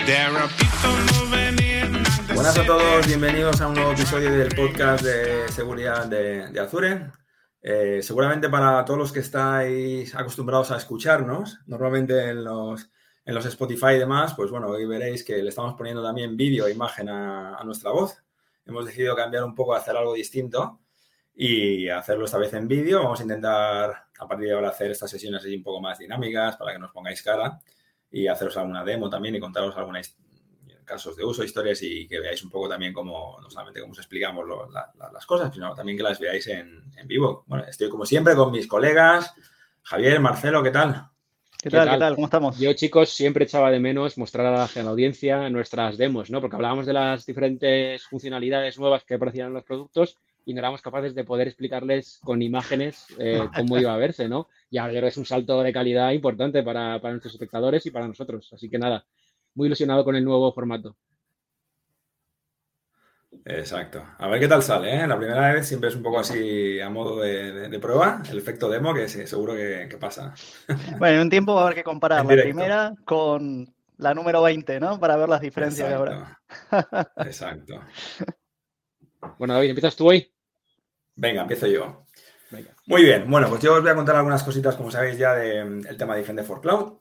Buenas a todos, bienvenidos a un nuevo episodio del podcast de seguridad de Azure. Seguramente para todos los que estáis acostumbrados a escucharnos, normalmente en los Spotify y demás, pues bueno, hoy veréis que le estamos poniendo también vídeo e imagen a nuestra voz. Hemos decidido cambiar un poco, hacer algo distinto y hacerlo esta vez en vídeo. Vamos a intentar a partir de ahora hacer estas sesiones así un poco más dinámicas para que nos pongáis cara y haceros alguna demo también y contaros algunos casos de uso, historias y que veáis un poco también cómo, no solamente cómo os explicamos las cosas, sino también que las veáis en vivo. Bueno, estoy como siempre con mis colegas. Javier, Marcelo, ¿qué tal? ¿Qué tal? ¿Cómo estamos? Yo, chicos, siempre echaba de menos mostrar a la audiencia nuestras demos, ¿no? Porque hablábamos de las diferentes funcionalidades nuevas que aparecían en los productos y no éramos capaces de poder explicarles con imágenes cómo iba a verse, ¿no? Y ahora es un salto de calidad importante para nuestros espectadores y para nosotros. Así que nada, muy ilusionado con el nuevo formato. Exacto. A ver qué tal sale, ¿eh? La primera vez siempre es un poco así a modo de prueba, el efecto demo, que sí, seguro que pasa. Bueno, en un tiempo va a haber que comparar En la directo. primera con la número 20, ¿no? Para ver las diferencias que habrá. Exacto. Bueno, David, ¿empiezas tú hoy? Venga, empiezo yo. Venga. Muy bien. Bueno, pues yo os voy a contar algunas cositas, como sabéis ya, del tema de Defender for Cloud.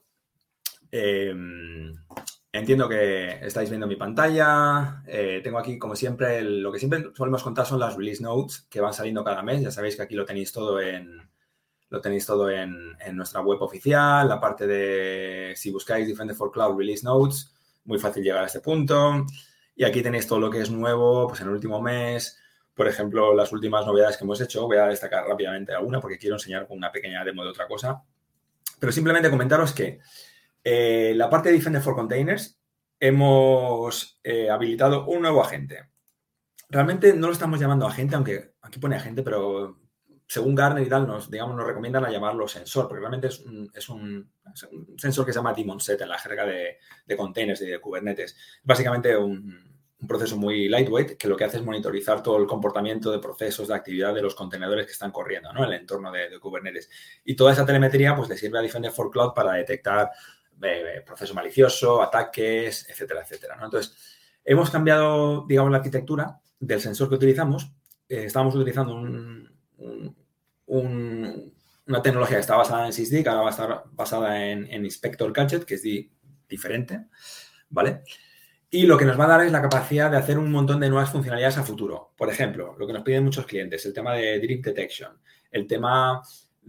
Entiendo que estáis viendo mi pantalla. Tengo aquí, como siempre, lo que siempre solemos contar son las release notes que van saliendo cada mes. Ya sabéis que aquí lo tenéis todo en nuestra web oficial. La parte de, si buscáis Defender for Cloud Release Notes, muy fácil llegar a este punto. Y aquí tenéis todo lo que es nuevo, pues en el último mes. Por ejemplo, las últimas novedades que hemos hecho. Voy a destacar rápidamente alguna porque quiero enseñar con una pequeña demo de otra cosa. Pero simplemente comentaros que la parte de Defender for Containers hemos habilitado un nuevo agente. Realmente no lo estamos llamando agente, aunque aquí pone agente, pero según Gartner y tal, nos recomiendan a llamarlo sensor, porque realmente es un sensor que se llama daemon set en la jerga de containers y de Kubernetes. Básicamente un proceso muy lightweight que lo que hace es monitorizar todo el comportamiento de procesos, de actividad de los contenedores que están corriendo, ¿no? En el entorno de Kubernetes. Y toda esa telemetría pues le sirve a Defender for Cloud para detectar proceso malicioso, ataques, etcétera, etcétera, ¿no? Entonces, hemos cambiado, digamos, la arquitectura del sensor que utilizamos. Estábamos utilizando una tecnología que está basada en SysD, que ahora va a estar basada en Inspector Gadget, que es diferente, ¿vale? Y lo que nos va a dar es la capacidad de hacer un montón de nuevas funcionalidades a futuro. Por ejemplo, lo que nos piden muchos clientes, el tema de Drift Detection, el tema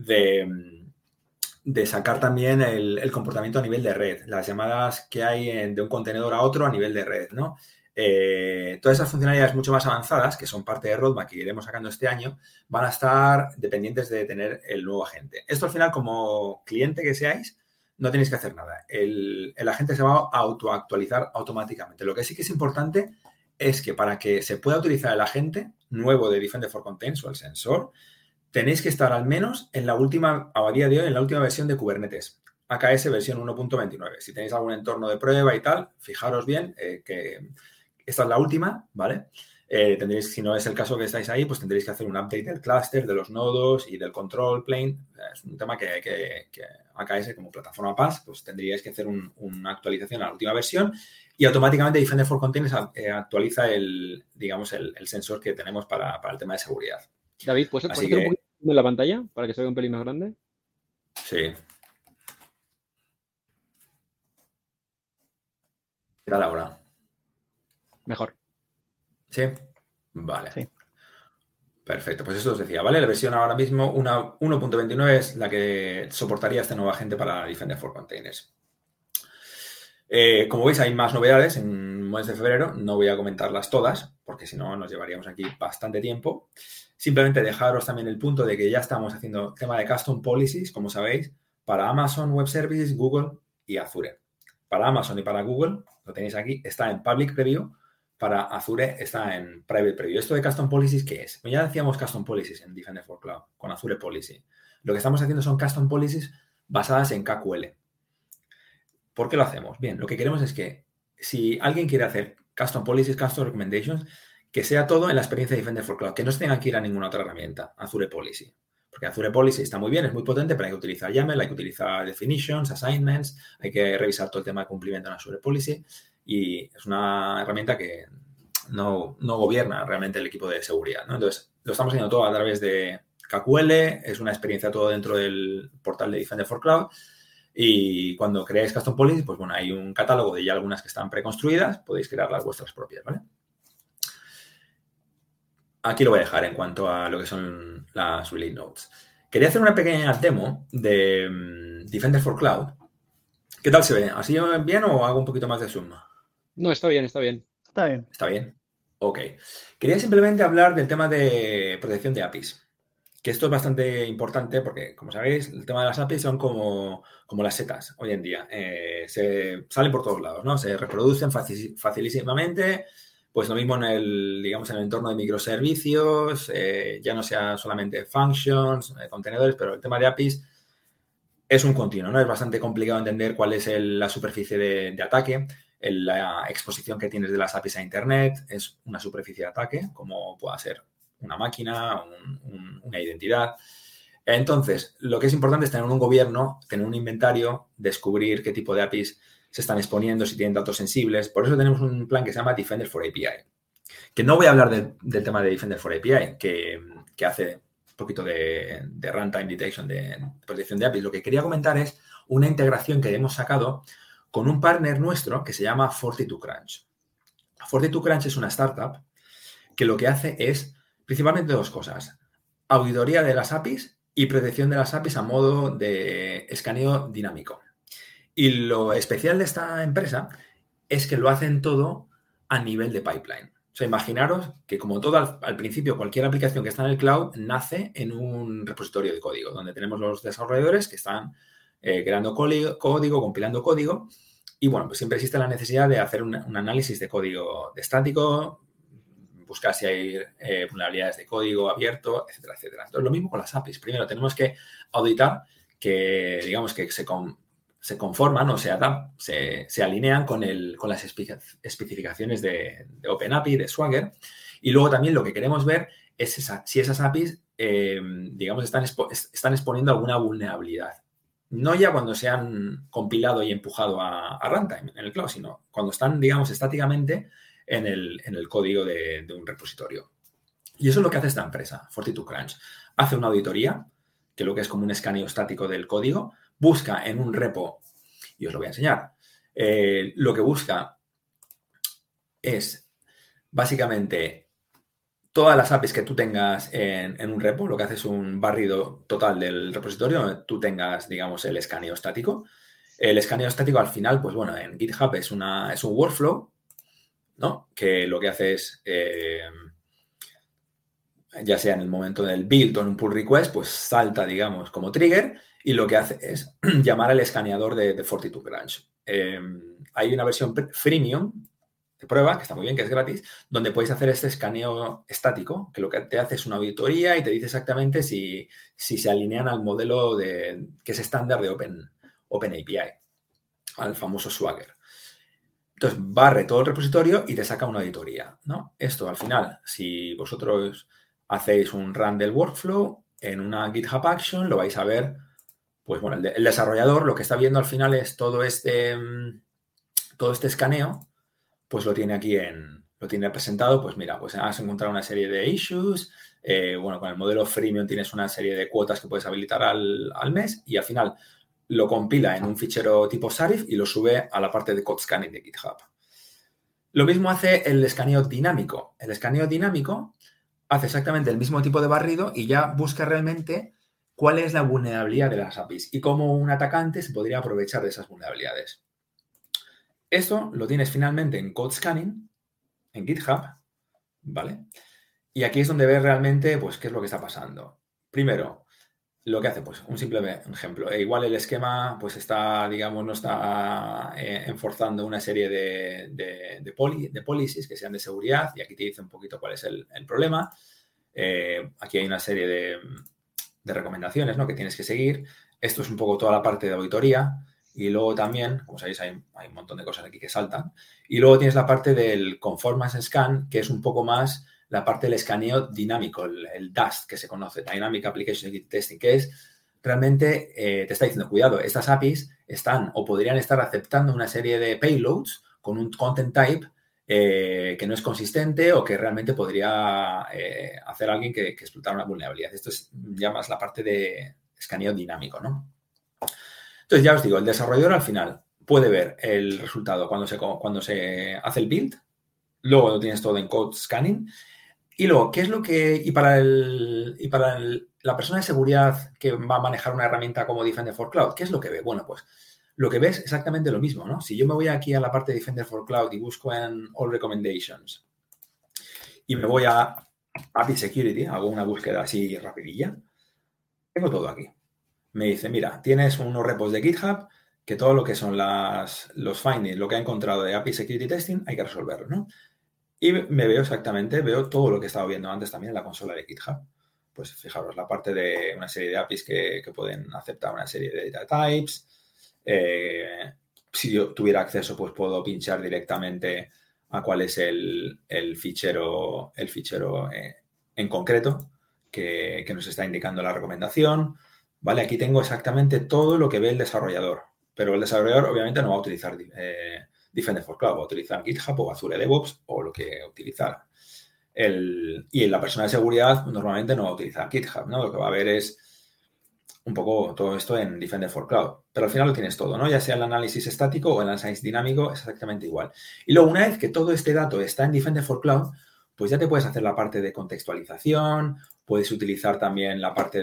de sacar también el comportamiento a nivel de red, las llamadas que hay de un contenedor a otro a nivel de red, ¿no? Todas esas funcionalidades mucho más avanzadas, que son parte de roadmap que iremos sacando este año, van a estar dependientes de tener el nuevo agente. Esto al final, como cliente que seáis, no tenéis que hacer nada. El agente se va a autoactualizar automáticamente. Lo que sí que es importante es que para que se pueda utilizar el agente nuevo de Defender for Containers o el sensor, tenéis que estar al menos en la última, a día de hoy, en la última versión de Kubernetes, AKS versión 1.29. Si tenéis algún entorno de prueba y tal, fijaros bien que esta es la última, ¿vale? Tendréis, si no es el caso que estáis ahí, pues tendréis que hacer un update del clúster, de los nodos y del control plane. Es un tema que AKS como plataforma PaaS, pues tendríais que hacer una actualización a la última versión y automáticamente Defender for Containers actualiza el sensor que tenemos para el tema de seguridad. David, ¿puedes hacer un poquito en la pantalla para que se vea un pelín más grande? Sí. ¿Qué tal ahora? Mejor. ¿Sí? Vale. Sí. Perfecto. Pues eso os decía, ¿vale? La versión ahora mismo, 1.29 es la que soportaría este nuevo agente para Defender for Containers. Como veis, hay más novedades en el mes de febrero. No voy a comentarlas todas, porque si no nos llevaríamos aquí bastante tiempo. Simplemente dejaros también el punto de que ya estamos haciendo tema de Custom Policies, como sabéis, para Amazon Web Services, Google y Azure. Para Amazon y para Google, lo tenéis aquí, está en Public Preview. Para Azure está en Private Preview. ¿Esto de Custom Policies qué es? Pues ya decíamos Custom Policies en Defender for Cloud, con Azure Policy. Lo que estamos haciendo son Custom Policies basadas en KQL. ¿Por qué lo hacemos? Bien, lo que queremos es que si alguien quiere hacer Custom Policies, Custom Recommendations, que sea todo en la experiencia de Defender for Cloud, que no se tengan que ir a ninguna otra herramienta, Azure Policy. Porque Azure Policy está muy bien, es muy potente, pero hay que utilizar YAML, hay que utilizar definitions, assignments, hay que revisar todo el tema de cumplimiento en Azure Policy. y es una herramienta que no gobierna realmente el equipo de seguridad, ¿no? Entonces, lo estamos haciendo todo a través de KQL, es una experiencia todo dentro del portal de Defender for Cloud y cuando creáis custom policies, pues bueno, hay un catálogo de ya algunas que están preconstruidas, podéis crear las vuestras propias, ¿vale? Aquí lo voy a dejar en cuanto a lo que son las release notes. Quería hacer una pequeña demo de Defender for Cloud. ¿Qué tal se ve? ¿Así bien o hago un poquito más de zoom? No, está bien, está bien. Está bien. ¿Está bien? Ok. Quería simplemente hablar del tema de protección de APIs. Que esto es bastante importante porque, como sabéis, el tema de las APIs son como las setas hoy en día. Se salen por todos lados, ¿no? Se reproducen facilísimamente. Pues lo mismo en el entorno de microservicios, ya no sea solamente functions, contenedores, pero el tema de APIs es un continuo, ¿no? Es bastante complicado entender cuál es la superficie de ataque. La exposición que tienes de las APIs a Internet es una superficie de ataque, como pueda ser una máquina, una identidad. Entonces, lo que es importante es tener un gobierno, tener un inventario, descubrir qué tipo de APIs se están exponiendo, si tienen datos sensibles. Por eso tenemos un plan que se llama Defender for API. Que no voy a hablar del tema de Defender for API, que hace un poquito de runtime detection, de protección de APIs. Lo que quería comentar es una integración que hemos sacado con un partner nuestro que se llama FortitudeCrunch. FortitudeCrunch es una startup que lo que hace es principalmente dos cosas. Auditoría de las APIs y protección de las APIs a modo de escaneo dinámico. Y lo especial de esta empresa es que lo hacen todo a nivel de pipeline. O sea, imaginaros que como todo al principio, cualquier aplicación que está en el cloud nace en un repositorio de código, donde tenemos los desarrolladores que están creando código, compilando código. Y bueno, pues siempre existe la necesidad de hacer un análisis de código estático, buscar si hay vulnerabilidades de código abierto, etcétera, etcétera. Entonces, lo mismo con las APIs. Primero, tenemos que auditar que, digamos, que se conforman o se alinean con las especificaciones de OpenAPI, de Swagger. Y luego también lo que queremos ver es si esas APIs, digamos, están exponiendo alguna vulnerabilidad. No ya cuando se han compilado y empujado a runtime en el cloud, sino cuando están, digamos, estáticamente en el código de un repositorio. Y eso es lo que hace esta empresa, FortitudeCrunch. Hace una auditoría, que lo que es como un escaneo estático del código, busca en un repo, y os lo voy a enseñar, lo que busca es básicamente todas las APIs que tú tengas en un repo, lo que hace es un barrido total del repositorio, donde tú tengas, digamos, el escaneo estático. El escaneo estático al final, pues bueno, en GitHub es un workflow, ¿no? Que lo que hace es, ya sea en el momento del build o en un pull request, pues salta, digamos, como trigger y lo que hace es llamar al escaneador de FortitudeCrunch. Hay una versión freemium de prueba, que está muy bien, que es gratis, donde podéis hacer este escaneo estático, que lo que te hace es una auditoría y te dice exactamente si se alinean al modelo que es estándar de OpenAPI, al famoso Swagger. Entonces, barre todo el repositorio y te saca una auditoría, ¿no? Esto, al final, si vosotros hacéis un run del workflow en una GitHub Action, lo vais a ver, pues bueno, el desarrollador lo que está viendo al final es todo este escaneo, pues lo tiene aquí lo tiene presentado, pues mira, pues has encontrado una serie de issues, bueno, con el modelo freemium tienes una serie de cuotas que puedes habilitar al mes y al final lo compila en un fichero tipo Sarif y lo sube a la parte de code scanning de GitHub. Lo mismo hace el escaneo dinámico. El escaneo dinámico hace exactamente el mismo tipo de barrido y ya busca realmente cuál es la vulnerabilidad de las APIs y cómo un atacante se podría aprovechar de esas vulnerabilidades. Esto lo tienes finalmente en code scanning, en GitHub, ¿vale? Y aquí es donde ves realmente, pues, qué es lo que está pasando. Primero, lo que hace, pues, un simple ejemplo. Igual el esquema, pues, no está enforzando una serie de policies que sean de seguridad y aquí te dice un poquito cuál es el problema. Aquí hay una serie de recomendaciones, ¿no?, que tienes que seguir. Esto es un poco toda la parte de auditoría y luego también, como sabéis, hay un montón de cosas aquí que saltan. Y luego tienes la parte del conformance scan, que es un poco más la parte del escaneo dinámico, el DAST que se conoce, Dynamic Application Security Testing, que es realmente te está diciendo, cuidado, estas APIs están o podrían estar aceptando una serie de payloads con un content type que no es consistente o que realmente podría hacer alguien que explotara una vulnerabilidad. Esto es ya más la parte de escaneo dinámico, ¿no? Entonces, ya os digo, el desarrollador al final puede ver el resultado cuando se hace el build, luego lo tienes todo en code scanning, y luego, ¿qué es lo que... Y para la persona de seguridad que va a manejar una herramienta como Defender for Cloud, ¿qué es lo que ve? Bueno, pues lo que ve es exactamente lo mismo, ¿no? Si yo me voy aquí a la parte de Defender for Cloud y busco en All Recommendations y me voy a API Security, hago una búsqueda así rapidilla, tengo todo aquí. Me dice, mira, tienes unos repos de GitHub que todo lo que son los findings, lo que ha encontrado de API Security Testing, hay que resolverlo, ¿no? Y me veo exactamente, veo todo lo que estaba viendo antes también en la consola de GitHub. Pues fijaros, la parte de una serie de APIs que pueden aceptar una serie de data types. Si yo tuviera acceso, pues puedo pinchar directamente a cuál es el fichero en concreto que nos está indicando la recomendación. ¿Vale? Aquí tengo exactamente todo lo que ve el desarrollador, pero el desarrollador obviamente no va a utilizar Defender for Cloud, va a utilizar GitHub o Azure DevOps o lo que utilizara. Y la persona de seguridad normalmente no va a utilizar GitHub, ¿no? Lo que va a ver es un poco todo esto en Defender for Cloud. Pero al final lo tienes todo, ¿no? Ya sea el análisis estático o el análisis dinámico, es exactamente igual. Y luego, una vez que todo este dato está en Defender for Cloud, pues ya te puedes hacer la parte de contextualización, puedes utilizar también la parte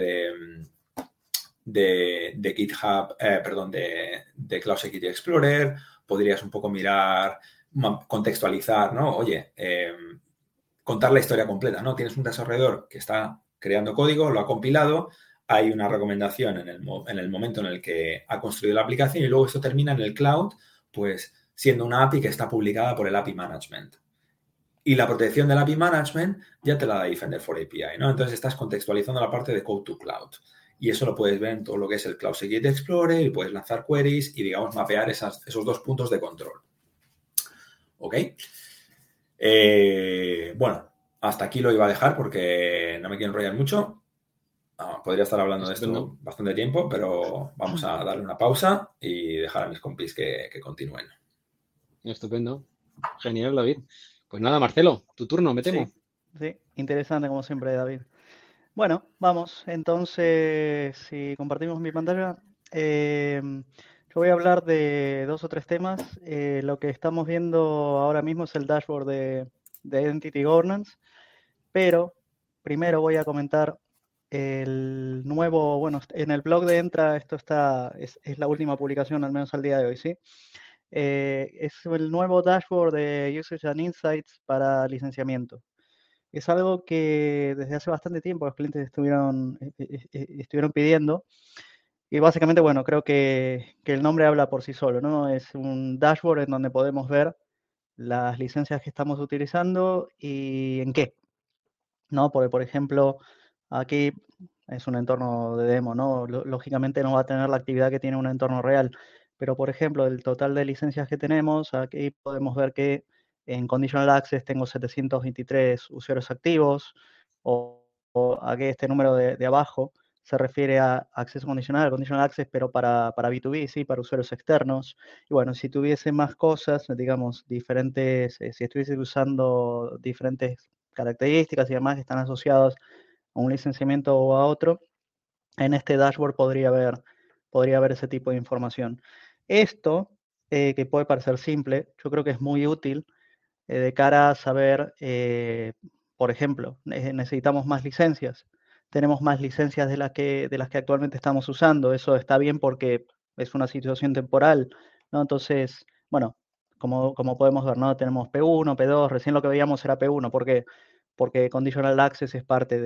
de GitHub, de Cloud Security Explorer, podrías un poco mirar, contextualizar, ¿no? Oye, contar la historia completa, ¿no? Tienes un desarrollador que está creando código, lo ha compilado, hay una recomendación en el momento en el que ha construido la aplicación y luego esto termina en el cloud, pues siendo una API que está publicada por el API Management. Y la protección del API Management ya te la da Defender for API, ¿no? Entonces estás contextualizando la parte de Code to Cloud. Y eso lo puedes ver en todo lo que es el Cloud Security Explorer y puedes lanzar queries y, digamos, mapear esos dos puntos de control. ¿Ok? Bueno, hasta aquí lo iba a dejar porque no me quiero enrollar mucho. Podría estar hablando de esto bastante tiempo, pero vamos a darle una pausa y dejar a mis compis que continúen. Estupendo. Genial, David. Pues nada, Marcelo, tu turno, me temo. Sí, interesante como siempre, David. Bueno, vamos, entonces, si compartimos mi pantalla, yo voy a hablar de 2 o 3 temas. Lo que estamos viendo ahora mismo es el dashboard de Identity Governance, pero primero voy a comentar el nuevo, bueno, en el blog de Entra esto es la última publicación, al menos al día de hoy, ¿sí? Es el nuevo dashboard de Usage and Insights para licenciamiento. Es algo que desde hace bastante tiempo los clientes estuvieron pidiendo. Y básicamente, bueno, creo que el nombre habla por sí solo, ¿no? Es un dashboard en donde podemos ver las licencias que estamos utilizando y en qué, ¿no? Porque, por ejemplo, aquí es un entorno de demo, ¿no? Lógicamente no va a tener la actividad que tiene un entorno real. Pero, por ejemplo, el total de licencias que tenemos, aquí podemos ver que en Conditional Access tengo 723 usuarios activos, o aquí este número de abajo se refiere a acceso condicional, conditional access, pero para B2B, ¿sí? Para usuarios externos. Y bueno, si tuviese más cosas, digamos, diferentes, si estuviese usando diferentes características y demás que están asociadas a un licenciamiento o a otro, en este dashboard podría haber ese tipo de información. Esto, que puede parecer simple, yo creo que es muy útil de cara a saber, por ejemplo, necesitamos más licencias. Tenemos más licencias de las que actualmente estamos usando. Eso está bien porque es una situación temporal, ¿no? Entonces, bueno, como podemos ver, ¿no? Tenemos P1, P2, recién lo que veíamos era P1. ¿Por qué? Porque Conditional Access es parte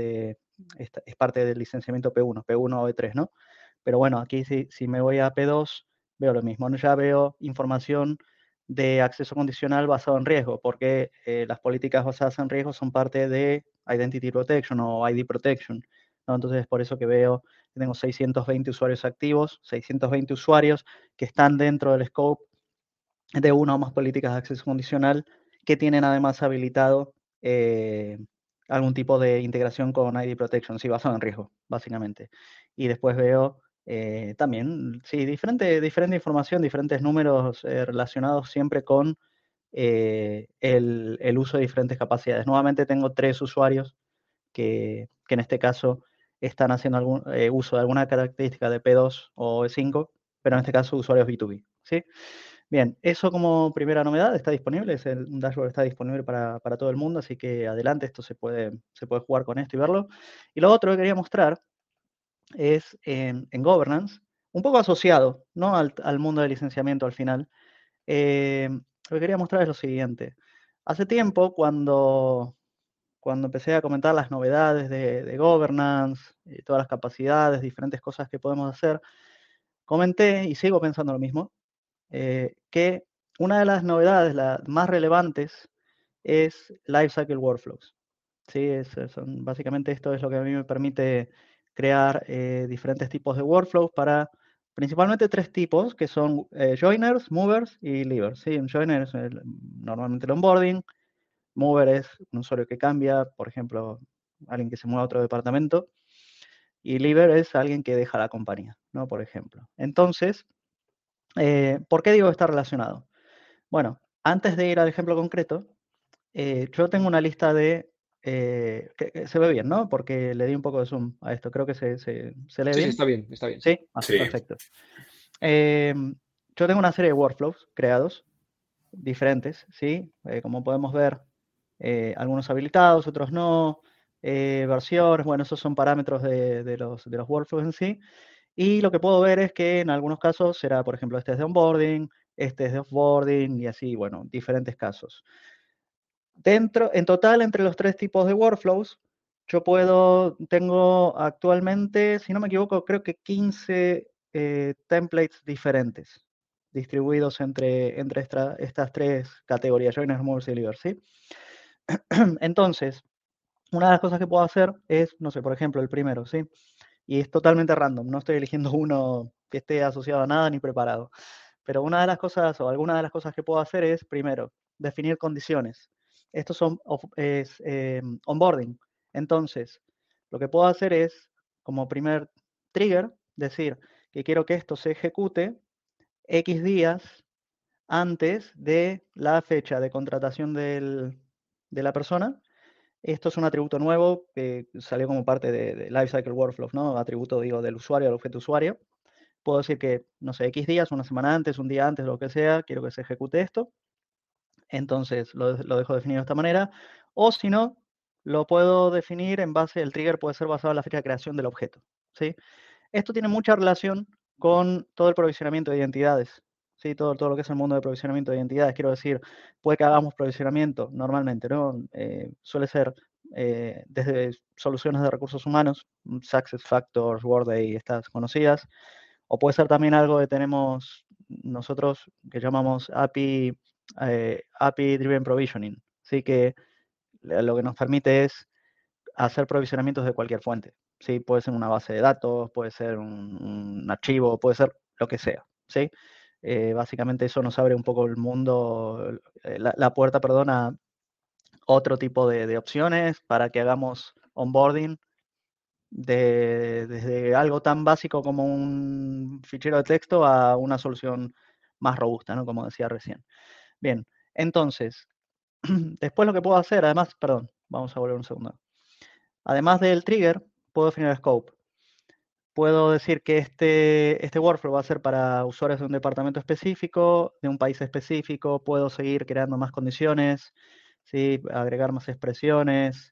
del licenciamiento P1 o E3, ¿no? Pero bueno, aquí si me voy a P2, veo lo mismo, ¿no? Ya veo información de acceso condicional basado en riesgo, porque las políticas basadas en riesgo son parte de Identity Protection o ID Protection, ¿no? Entonces, por eso que veo que tengo 620 usuarios activos, 620 usuarios que están dentro del scope de una o más políticas de acceso condicional que tienen además habilitado algún tipo de integración con ID Protection, sí, basado en riesgo, básicamente. Y después veo también, sí, diferente información, diferentes números relacionados siempre con el uso de diferentes capacidades. Nuevamente tengo 3 usuarios que en este caso están haciendo algún uso de alguna característica de P2 o E5, pero en este caso usuarios B2B, ¿sí? Bien, eso como primera novedad está disponible, un dashboard está disponible para todo el mundo, así que adelante, esto se puede jugar con esto y verlo. Y lo otro que quería mostrar es en governance, un poco asociado, ¿no?, al mundo de licenciamiento al final. Lo que quería mostrar es lo siguiente. Hace tiempo, cuando empecé a comentar las novedades de governance, todas las capacidades, diferentes cosas que podemos hacer, comenté, y sigo pensando lo mismo, que una de las novedades, las más relevantes, es Lifecycle Workflows. ¿Sí? Básicamente esto es lo que a mí me permite crear diferentes tipos de workflows para principalmente 3 tipos, que son joiners, movers y leavers. ¿Sí? Un joiner es normalmente el onboarding, mover es un usuario que cambia, por ejemplo, alguien que se mueve a otro departamento, y leaver es alguien que deja la compañía, ¿no?, por ejemplo. Entonces, ¿por qué digo que está relacionado? Bueno, antes de ir al ejemplo concreto, yo tengo una lista de... que se ve bien, ¿no? Porque le di un poco de zoom a esto. Creo que se lee Sí, bien. sí, está bien, está bien. ¿Sí? Sí. Perfecto. Yo tengo una serie de workflows creados, diferentes, ¿sí? Como podemos ver, algunos habilitados, otros no, versiones, bueno, esos son parámetros de los workflows en sí. Y lo que puedo ver es que en algunos casos será, por ejemplo, este es de onboarding, este es de offboarding y así, bueno, diferentes casos. En total, entre los 3 tipos de workflows, tengo actualmente, si no me equivoco, creo que 15 templates diferentes, distribuidos entre estas 3 categorías, joiners, movers y leavers, ¿sí? Entonces, una de las cosas que puedo hacer es, no sé, por ejemplo, el primero, ¿sí? Y es totalmente random, no estoy eligiendo uno que esté asociado a nada ni preparado. Pero una de las cosas, o alguna de las cosas que puedo hacer es, primero, definir condiciones. Estos son onboarding. Entonces, lo que puedo hacer es, como primer trigger, decir que quiero que esto se ejecute X días antes de la fecha de contratación de la persona. Esto es un atributo nuevo que salió como parte de Lifecycle Workflows, ¿no? Atributo, digo, del usuario al objeto usuario. Puedo decir que, no sé, X días, una semana antes, un día antes, lo que sea, quiero que se ejecute esto. Entonces lo dejo definido de esta manera. O si no, lo puedo definir en base, el trigger puede ser basado en la fecha de creación del objeto, ¿sí? Esto tiene mucha relación con todo el provisionamiento de identidades, ¿sí? Todo lo que es el mundo de provisionamiento de identidades. Quiero decir, puede que hagamos provisionamiento normalmente, ¿no? Suele ser desde soluciones de recursos humanos, SuccessFactors, Workday, estas conocidas, o puede ser también algo que tenemos nosotros que llamamos API Driven Provisioning, ¿sí? Que lo que nos permite es hacer provisionamientos de cualquier fuente, ¿sí? Puede ser una base de datos, puede ser un archivo, puede ser lo que sea, ¿sí? Básicamente eso nos abre un poco el mundo, la puerta, perdón, a otro tipo de opciones para que hagamos onboarding desde algo tan básico como un fichero de texto a una solución más robusta, ¿no? Como decía recién. Bien, entonces, después lo que puedo hacer, además, perdón, vamos a volver un segundo. Además del trigger, puedo definir el scope. Puedo decir que este workflow va a ser para usuarios de un departamento específico, de un país específico. Puedo seguir creando más condiciones, ¿sí? Agregar más expresiones.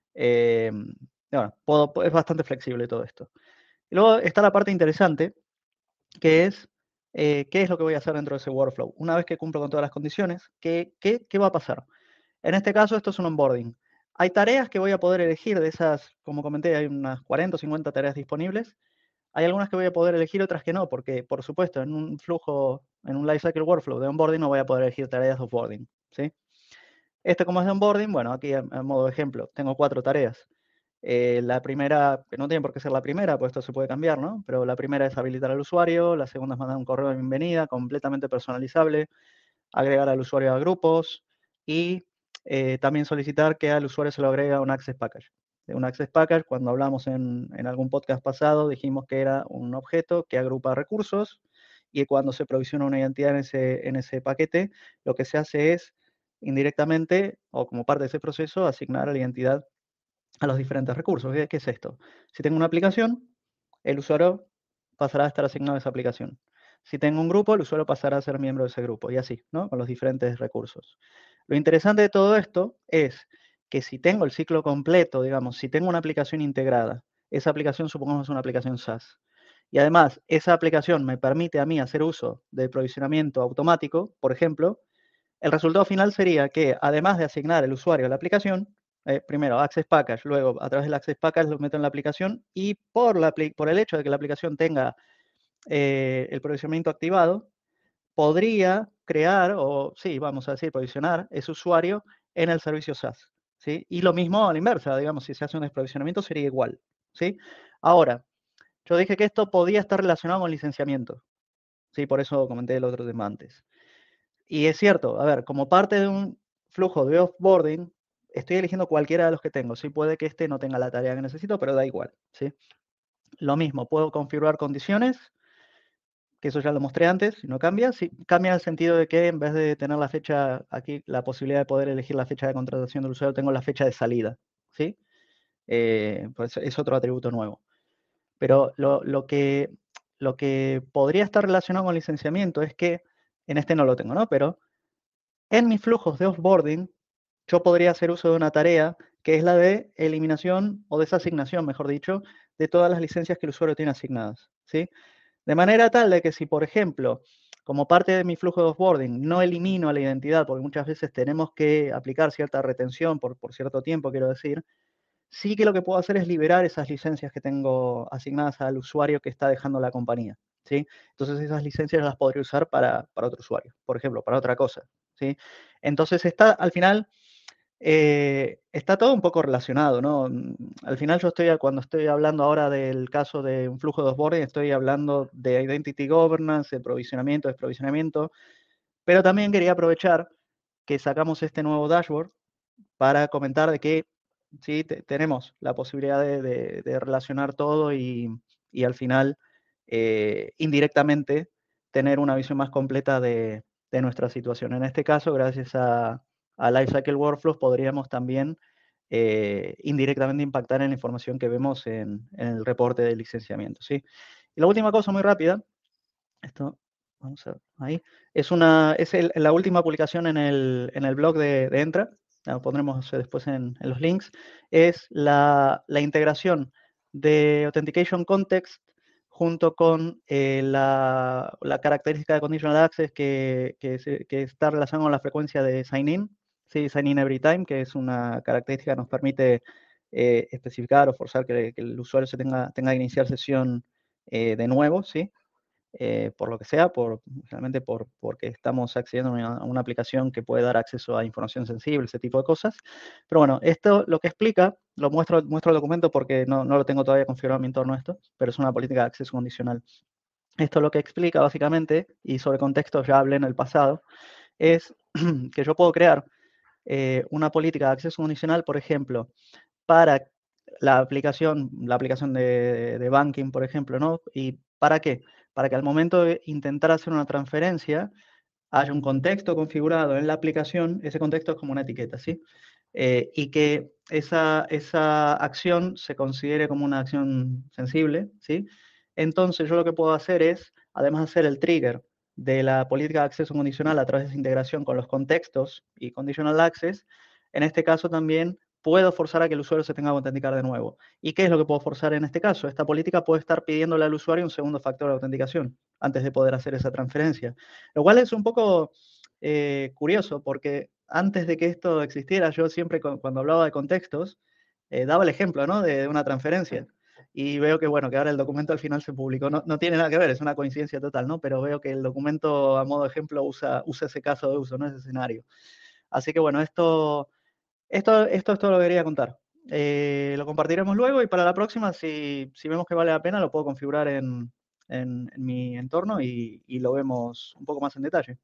Bueno, es bastante flexible todo esto. Y luego está la parte interesante, que es qué es lo que voy a hacer dentro de ese workflow. Una vez que cumplo con todas las condiciones, ¿qué va a pasar? En este caso, esto es un onboarding. Hay tareas que voy a poder elegir de esas, como comenté, hay unas 40 o 50 tareas disponibles. Hay algunas que voy a poder elegir, otras que no, porque, por supuesto, en un flujo, en un lifecycle workflow de onboarding no voy a poder elegir tareas de offboarding, ¿sí? Como es de onboarding, bueno, aquí a modo de ejemplo, tengo 4 tareas. La primera, que no tiene por qué ser la primera, pues esto se puede cambiar, ¿no? Pero la primera es habilitar al usuario, la segunda es mandar un correo de bienvenida completamente personalizable, agregar al usuario a grupos y también solicitar que al usuario se lo agregue a un Access Package. Un Access Package, cuando hablamos en algún podcast pasado, dijimos que era un objeto que agrupa recursos y cuando se provisiona una identidad en ese paquete, lo que se hace es indirectamente o como parte de ese proceso asignar la identidad a los diferentes recursos. ¿Qué es esto? Si tengo una aplicación, el usuario pasará a estar asignado a esa aplicación. Si tengo un grupo, el usuario pasará a ser miembro de ese grupo y así, ¿no? Con los diferentes recursos. Lo interesante de todo esto es que si tengo el ciclo completo, digamos, si tengo una aplicación integrada, esa aplicación supongamos una aplicación SaaS, y además esa aplicación me permite a mí hacer uso del provisionamiento automático, por ejemplo, el resultado final sería que además de asignar el usuario a la aplicación, primero Access Package, luego a través del Access Package lo meto en la aplicación y por el hecho de que la aplicación tenga el provisionamiento activado, podría crear, o sí, vamos a decir, provisionar ese usuario en el servicio SaaS, ¿sí? Y lo mismo a la inversa, digamos, si se hace un desprovisionamiento sería igual, ¿sí? Ahora, yo dije que esto podía estar relacionado con licenciamiento, ¿sí? Por eso comenté el otro tema antes. Y es cierto, a ver, como parte de un flujo de offboarding, estoy eligiendo cualquiera de los que tengo, ¿sí? Puede que este no tenga la tarea que necesito, pero da igual, ¿sí? Lo mismo, puedo configurar condiciones, que eso ya lo mostré antes, y no cambia. Sí, cambia en el sentido de que en vez de tener la fecha, aquí la posibilidad de poder elegir la fecha de contratación del usuario, tengo la fecha de salida, ¿sí? Pues es otro atributo nuevo. Pero lo que podría estar relacionado con licenciamiento es que, en este no lo tengo, ¿no? Pero en mis flujos de offboarding, yo podría hacer uso de una tarea que es la de eliminación o desasignación, mejor dicho, de todas las licencias que el usuario tiene asignadas, ¿sí? De manera tal de que si, por ejemplo, como parte de mi flujo de offboarding no elimino a la identidad, porque muchas veces tenemos que aplicar cierta retención por cierto tiempo, quiero decir, sí que lo que puedo hacer es liberar esas licencias que tengo asignadas al usuario que está dejando la compañía, ¿sí? Entonces esas licencias las podría usar para otro usuario, por ejemplo, para otra cosa, ¿sí? Entonces al final, está todo un poco relacionado, ¿no? Al final cuando estoy hablando ahora del caso de un flujo de offboarding, estoy hablando de Identity Governance, de provisionamiento, desprovisionamiento, pero también quería aprovechar que sacamos este nuevo dashboard para comentar de que sí tenemos la posibilidad de relacionar todo y al final, indirectamente, tener una visión más completa de nuestra situación. En este caso, gracias a Lifecycle Workflows, podríamos también indirectamente impactar en la información que vemos en el reporte de licenciamiento, ¿sí? Y la última cosa muy rápida, esto, vamos a ver, ahí, es la última publicación en el blog de Entra, la pondremos después en los links, es la integración de Authentication Context junto con la característica de Conditional Access que está relacionada con la frecuencia de sign-in, ¿sí? Sign-in every time, que es una característica que nos permite especificar o forzar que el usuario tenga que iniciar sesión de nuevo, ¿sí? Por lo que sea, generalmente porque estamos accediendo a una aplicación que puede dar acceso a información sensible, ese tipo de cosas. Pero bueno, esto lo que explica, muestro el documento porque no lo tengo todavía configurado en mi entorno esto, pero es una política de acceso condicional. Esto lo que explica básicamente, y sobre contextos ya hablé en el pasado, es que yo puedo crear una política de acceso condicional, por ejemplo, para la aplicación de banking, por ejemplo, ¿no? ¿Y para qué? Para que al momento de intentar hacer una transferencia haya un contexto configurado en la aplicación, ese contexto es como una etiqueta, ¿sí? Y que esa acción se considere como una acción sensible, ¿sí? Entonces yo lo que puedo hacer es, además de hacer el trigger de la política de acceso condicional a través de esa integración con los contextos y conditional access, en este caso también puedo forzar a que el usuario se tenga que autenticar de nuevo. ¿Y qué es lo que puedo forzar en este caso? Esta política puede estar pidiéndole al usuario un segundo factor de autenticación antes de poder hacer esa transferencia. Lo cual es un poco curioso porque antes de que esto existiera, yo siempre cuando hablaba de contextos, daba el ejemplo, ¿no? de una transferencia. Y veo que, bueno, que ahora el documento al final se publicó. No tiene nada que ver, es una coincidencia total, ¿no? Pero veo que el documento, a modo de ejemplo, usa ese caso de uso, ¿no? Ese escenario. Así que, bueno, esto es todo lo que quería contar. Lo compartiremos luego y para la próxima, si vemos que vale la pena, lo puedo configurar en mi entorno y lo vemos un poco más en detalle.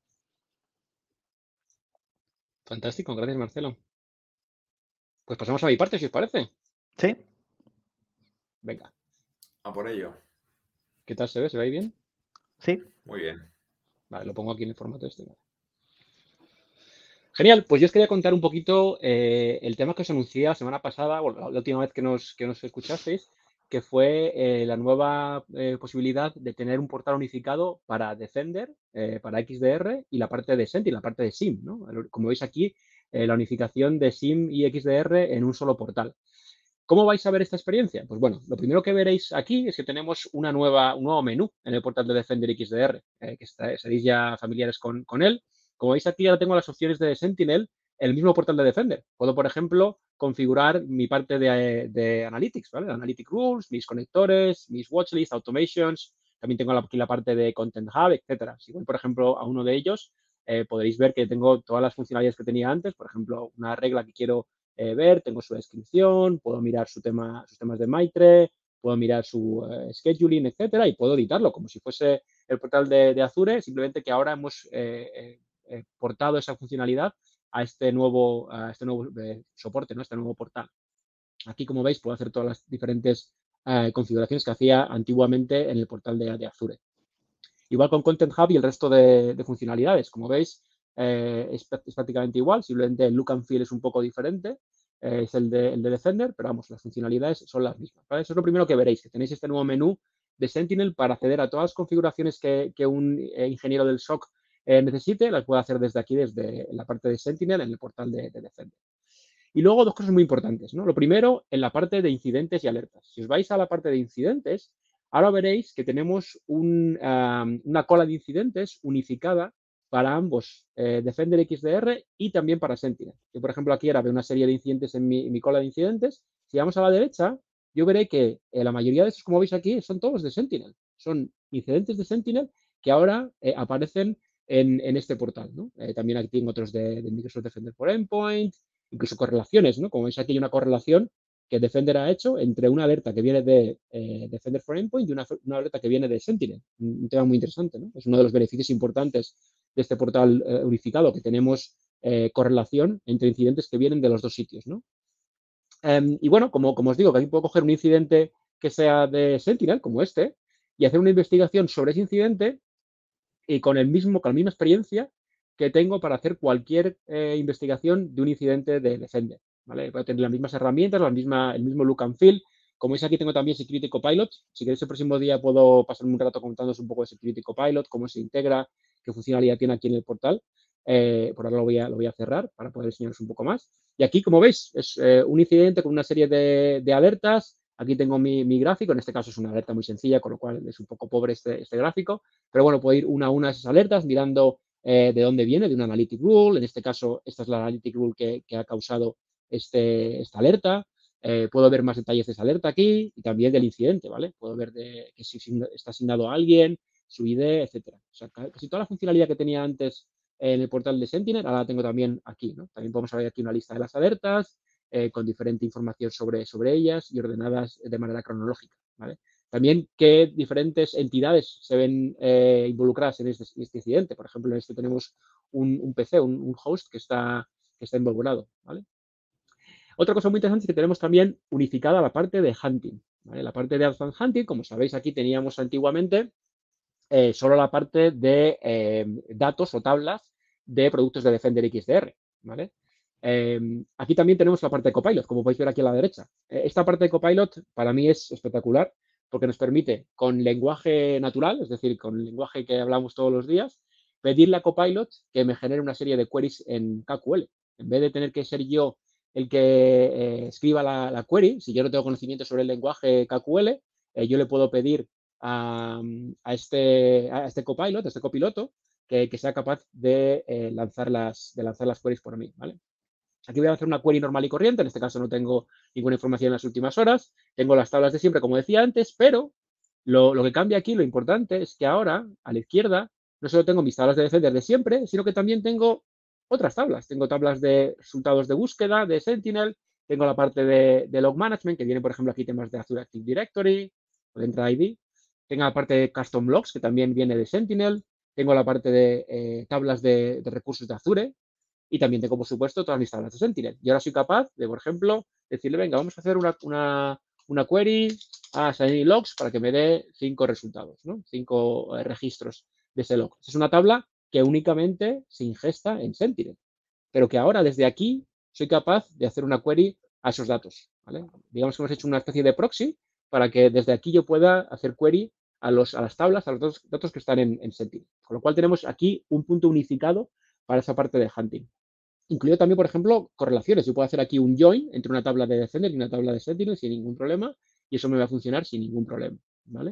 Fantástico, gracias Marcelo. Pues pasamos a mi parte, si os parece. ¿Sí? Venga. A por ello. ¿Qué tal se ve? ¿Se ve ahí bien? Sí. Muy bien. Vale, lo pongo aquí en el formato este. Genial, pues yo os quería contar un poquito el tema que os anuncié la semana pasada, bueno, la última vez que nos escuchasteis, que fue la nueva posibilidad de tener un portal unificado para Defender, para XDR y la parte de Sentinel, la parte de SIEM, ¿no? Como veis aquí, la unificación de SIEM y XDR en un solo portal. ¿Cómo vais a ver esta experiencia? Pues bueno, lo primero que veréis aquí es que tenemos un nuevo menú en el portal de Defender XDR, que seréis ya familiares con él. Como veis aquí, ahora tengo las opciones de Sentinel en el mismo portal de Defender. Puedo, por ejemplo, configurar mi parte de Analytics, ¿vale? Analytic Rules, mis conectores, mis watchlist, automations. También tengo aquí la parte de Content Hub, etcétera. Si voy, por ejemplo, a uno de ellos, podréis ver que tengo todas las funcionalidades que tenía antes. Por ejemplo, una regla que quiero ver, tengo su descripción, puedo mirar sus temas de Maitre, puedo mirar su scheduling, etcétera, y puedo editarlo como si fuese el portal de Azure, simplemente que ahora hemos portado esa funcionalidad a este nuevo soporte, ¿no? Este nuevo portal. Aquí, como veis, puedo hacer todas las diferentes configuraciones que hacía antiguamente en el portal de Azure. Igual con Content Hub y el resto de funcionalidades. Como veis, es prácticamente igual, simplemente el look and feel es un poco diferente, es el de Defender, pero vamos, las funcionalidades son las mismas, ¿vale? Eso es lo primero que veréis, que tenéis este nuevo menú de Sentinel para acceder a todas las configuraciones que un ingeniero del SOC necesite, las puede hacer desde aquí, desde la parte de Sentinel en el portal de Defender. Y luego dos cosas muy importantes, ¿no? Lo primero, en la parte de incidentes y alertas. Si os vais a la parte de incidentes, ahora veréis que tenemos una cola de incidentes unificada para ambos, Defender XDR y también para Sentinel. Yo, por ejemplo, aquí ahora veo una serie de incidentes en mi cola de incidentes. Si vamos a la derecha, yo veré que la mayoría de estos, como veis aquí, son todos de Sentinel. Son incidentes de Sentinel que ahora aparecen en este portal, ¿no? También aquí tengo otros de Microsoft Defender for Endpoint, incluso correlaciones, ¿no? Como veis aquí hay una correlación que Defender ha hecho entre una alerta que viene de Defender for Endpoint y una alerta que viene de Sentinel. Un tema muy interesante, ¿no? Es uno de los beneficios importantes de este portal unificado, que tenemos correlación entre incidentes que vienen de los dos sitios, ¿no? Y bueno, como os digo, que aquí puedo coger un incidente que sea de Sentinel, como este, y hacer una investigación sobre ese incidente y con la misma experiencia que tengo para hacer cualquier investigación de un incidente de Defender, ¿vale? Voy a tener las mismas herramientas, el mismo look and feel. Como veis, aquí tengo también Security Copilot. Si queréis, el próximo día puedo pasarme un rato contándoos un poco de Security Copilot, cómo se integra, qué funcionalidad tiene aquí en el portal. Por ahora lo voy a cerrar para poder enseñaros un poco más. Y aquí, como veis, es un incidente con una serie de alertas. Aquí tengo mi gráfico, en este caso es una alerta muy sencilla, con lo cual es un poco pobre este gráfico, pero bueno, puedo ir una a una de esas alertas mirando de dónde viene, de una Analytic Rule. En este caso, esta es la Analytic Rule que ha causado esta alerta. Puedo ver más detalles de esa alerta aquí y también del incidente, ¿vale? Puedo ver que si está asignado a alguien, su ID, etcétera. O sea, casi toda la funcionalidad que tenía antes en el portal de Sentinel, ahora la tengo también aquí, ¿no? También podemos ver aquí una lista de las alertas con diferente información sobre ellas y ordenadas de manera cronológica, ¿vale? También qué diferentes entidades se ven involucradas en este incidente. Por ejemplo, en este tenemos un PC, un host que está involucrado, ¿vale? Otra cosa muy interesante es que tenemos también unificada la parte de hunting, ¿vale? La parte de Advanced Hunting, como sabéis, aquí teníamos antiguamente solo la parte de datos o tablas de productos de Defender XDR, ¿vale? Aquí también tenemos la parte de Copilot, como podéis ver aquí a la derecha. Esta parte de Copilot para mí es espectacular porque nos permite con lenguaje natural, es decir, con el lenguaje que hablamos todos los días, pedirle a Copilot que me genere una serie de queries en KQL. En vez de tener que ser yo el que escriba la query, si yo no tengo conocimiento sobre el lenguaje KQL, yo le puedo pedir a este copilot, a este copiloto, que sea capaz de lanzar las queries por mí, ¿vale? Aquí voy a hacer una query normal y corriente, en este caso no tengo ninguna información en las últimas horas, tengo las tablas de siempre, como decía antes, pero lo que cambia aquí, lo importante, es que ahora, a la izquierda, no solo tengo mis tablas de Defender de siempre, sino que también tengo otras tablas. Tengo tablas de resultados de búsqueda, de Sentinel, tengo la parte de log management, que viene, por ejemplo, aquí temas de Azure Active Directory, o de Entra ID. Tengo la parte de custom logs, que también viene de Sentinel. Tengo la parte de tablas de recursos de Azure. Y también tengo, por supuesto, todas mis tablas de Sentinel. Y ahora soy capaz de, por ejemplo, decirle, venga, vamos a hacer una query a Sentinel Logs para que me dé 5 resultados, ¿no? 5 registros de ese log. Es una tabla que únicamente se ingesta en Sentinel. pero que ahora desde aquí soy capaz de hacer una query a esos datos, ¿vale? Digamos que hemos hecho una especie de proxy para que desde aquí yo pueda hacer query a las tablas, a los datos que están en Sentinel. Con lo cual tenemos aquí un punto unificado para esa parte de hunting. Incluido también, por ejemplo, correlaciones. Yo puedo hacer aquí un join entre una tabla de Defender y una tabla de Sentinel sin ningún problema y eso me va a funcionar sin ningún problema, ¿vale?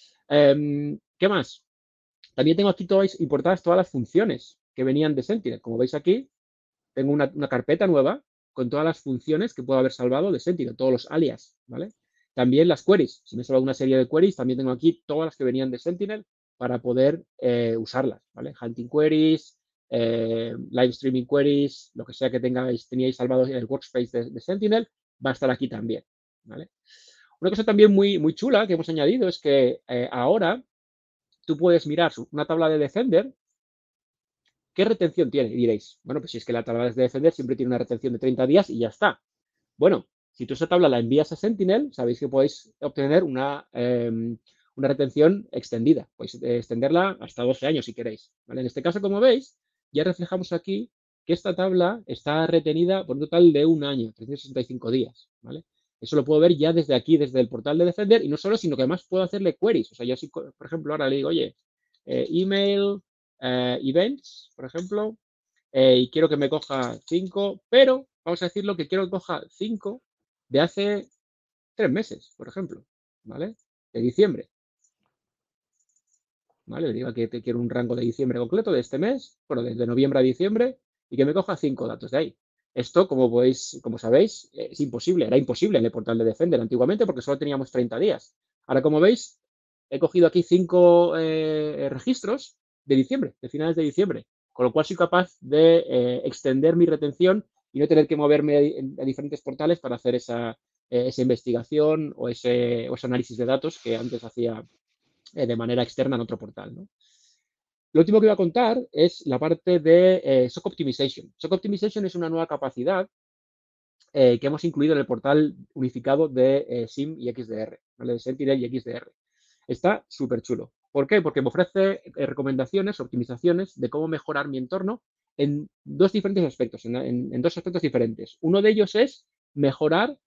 ¿Qué más? También tengo aquí importadas todas las funciones que venían de Sentinel. Como veis aquí, tengo una carpeta nueva con todas las funciones que puedo haber salvado de Sentinel, todos los alias, ¿vale? También las queries. Si me he salvado una serie de queries, también tengo aquí todas las que venían de Sentinel para poder usarlas, ¿vale? Hunting queries, live streaming queries, lo que sea que teníais salvado en el workspace de Sentinel, va a estar aquí también, ¿vale? Una cosa también muy, muy chula que hemos añadido es que ahora tú puedes mirar una tabla de Defender. ¿Qué retención tiene? Y diréis, bueno, pues si es que la tabla de Defender siempre tiene una retención de 30 días y ya está. Bueno, si tú esa tabla la envías a Sentinel, sabéis que podéis obtener una retención extendida. Podéis extenderla hasta 12 años si queréis, ¿vale? En este caso, como veis, ya reflejamos aquí que esta tabla está retenida por un total de un año, 365 días, ¿vale? Eso lo puedo ver ya desde aquí, desde el portal de Defender, y no solo, sino que además puedo hacerle queries. O sea, yo si, por ejemplo, ahora le digo, oye, email, events, por ejemplo, y quiero que me coja 5, pero vamos a decirlo que quiero que coja 5 de hace 3 meses, por ejemplo, ¿vale? De diciembre, ¿vale? Le digo que te quiero un rango de diciembre completo de este mes, bueno, desde noviembre a diciembre, y que me coja 5 datos de ahí. Esto, como sabéis, es imposible, era imposible en el portal de Defender antiguamente porque solo teníamos 30 días. Ahora, como veis, he cogido aquí 5 registros de diciembre, de finales de diciembre, con lo cual soy capaz de extender mi retención y no tener que moverme a diferentes portales para hacer esa investigación o ese análisis de datos que antes hacía de manera externa en otro portal, ¿no? Lo último que voy a contar es la parte de SOC Optimization. SOC Optimization es una nueva capacidad que hemos incluido en el portal unificado de SIEM y XDR, ¿vale? De Sentinel y XDR. Está súper chulo. ¿Por qué? Porque me ofrece recomendaciones, optimizaciones de cómo mejorar mi entorno en dos diferentes aspectos, en dos aspectos diferentes. Uno de ellos es mejorar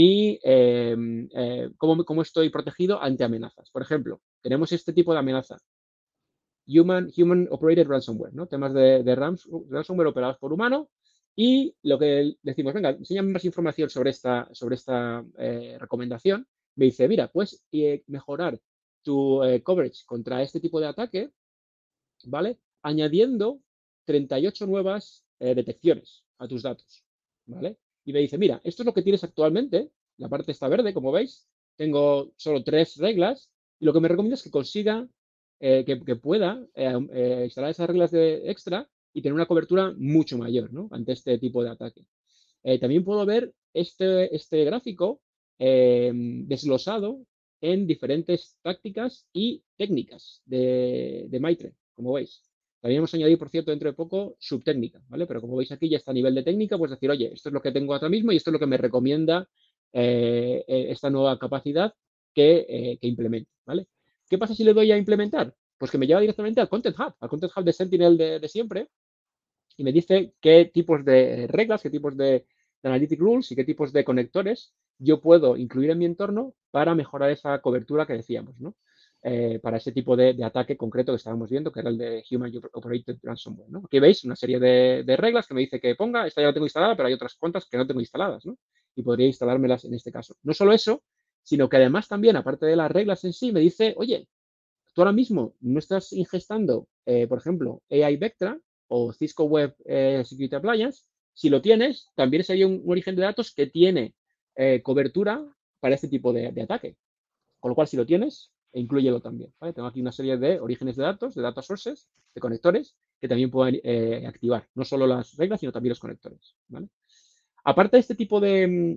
cómo estoy protegido ante amenazas. Por ejemplo, tenemos este tipo de amenaza. Human Operated Ransomware, ¿no? Temas de ransomware operados por humano. Y lo que decimos, venga, enséñame más información sobre esta recomendación. Me dice, mira, puedes mejorar tu coverage contra este tipo de ataque, ¿vale? Añadiendo 38 nuevas detecciones a tus datos, ¿vale? Y me dice, mira, esto es lo que tienes actualmente, la parte está verde, como veis, tengo solo 3 reglas, y lo que me recomienda es que consiga, que pueda instalar esas reglas de extra y tener una cobertura mucho mayor, ¿no? Ante este tipo de ataque. También puedo ver este gráfico desglosado en diferentes tácticas y técnicas de Mitre, como veis. También hemos añadido, por cierto, dentro de poco, subtécnica, ¿vale? Pero como veis aquí ya está a nivel de técnica, pues decir, oye, esto es lo que tengo ahora mismo y esto es lo que me recomienda esta nueva capacidad que implemente, ¿vale? ¿Qué pasa si le doy a implementar? Pues que me lleva directamente al Content Hub de Sentinel de siempre, y me dice qué tipos de reglas, qué tipos de analytic rules y qué tipos de conectores yo puedo incluir en mi entorno para mejorar esa cobertura que decíamos, ¿no? Para ese tipo de ataque concreto que estábamos viendo, que era el de Human Operated Ransomware, ¿no? Aquí veis una serie de reglas que me dice que ponga, esta ya la tengo instalada, pero hay otras cuantas que no tengo instaladas, ¿no? Y podría instalármelas en este caso. No solo eso, sino que además también, aparte de las reglas en sí, me dice, oye, tú ahora mismo no estás ingestando, por ejemplo, AI Vectra o Cisco Web Security Appliance. Si lo tienes, también sería un origen de datos que tiene cobertura para este tipo de ataque. Con lo cual, si lo tienes, inclúyelo también, ¿vale? Tengo aquí una serie de orígenes de datos, de data sources, de conectores, que también pueden activar no solo las reglas, sino también los conectores, ¿vale? Aparte de este tipo de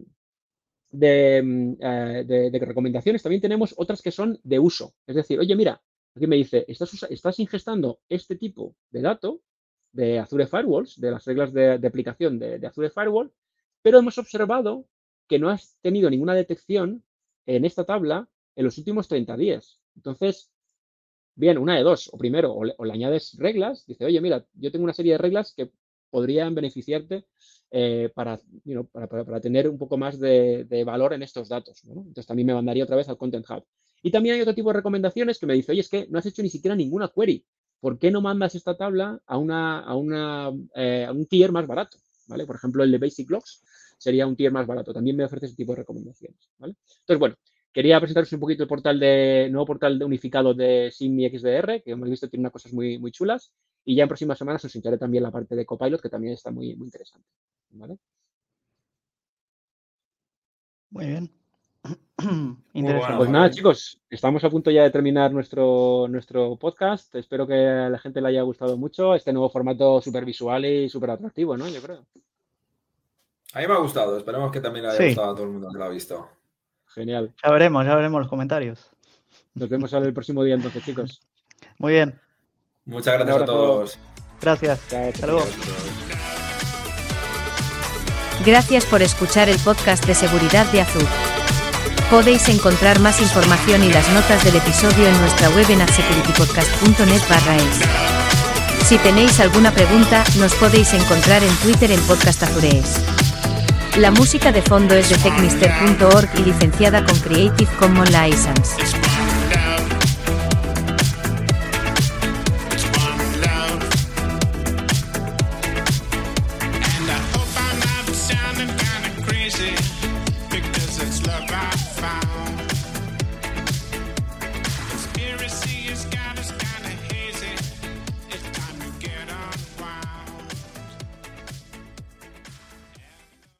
recomendaciones, también tenemos otras que son de uso. Es decir, oye, mira, aquí me dice, estás ingestando este tipo de dato de Azure Firewalls, de las reglas de aplicación de Azure Firewall, pero hemos observado que no has tenido ninguna detección en esta tabla en los últimos 30 días. Entonces, bien, una de dos. O primero, o le añades reglas, dice, oye, mira, yo tengo una serie de reglas que podrían beneficiarte para tener un poco más de valor en estos datos, ¿no? Entonces también me mandaría otra vez al Content Hub. Y también hay otro tipo de recomendaciones que me dice, oye, es que no has hecho ni siquiera ninguna query. ¿Por qué no mandas esta tabla a un tier más barato? ¿Vale? Por ejemplo, el de Basic Logs sería un tier más barato. También me ofrece ese tipo de recomendaciones, ¿vale? Entonces, bueno, quería presentaros un poquito el nuevo portal unificado de Symmi XDR, que hemos visto tiene unas cosas muy, muy chulas. Y ya en próximas semanas os enseñaré también la parte de Copilot, que también está muy, muy interesante, ¿vale? Muy bien. Bueno, Pues nada, chicos, estamos a punto ya de terminar nuestro podcast. Espero que a la gente le haya gustado mucho este nuevo formato súper visual y súper atractivo, ¿no? Yo creo. A mí me ha gustado. Esperemos que también le haya gustado a todo el mundo que lo ha visto. Genial. Ya veremos los comentarios. Nos vemos el próximo día entonces, chicos. Muy bien. Muchas gracias a todos. Gracias. Hasta luego. Gracias por escuchar el podcast de seguridad de Azure. Podéis encontrar más información y las notas del episodio en nuestra web en adsecuritypodcast.net/es. Si tenéis alguna pregunta, nos podéis encontrar en Twitter en Podcast Azurees. La música de fondo es de techmister.org y licenciada con Creative Commons License.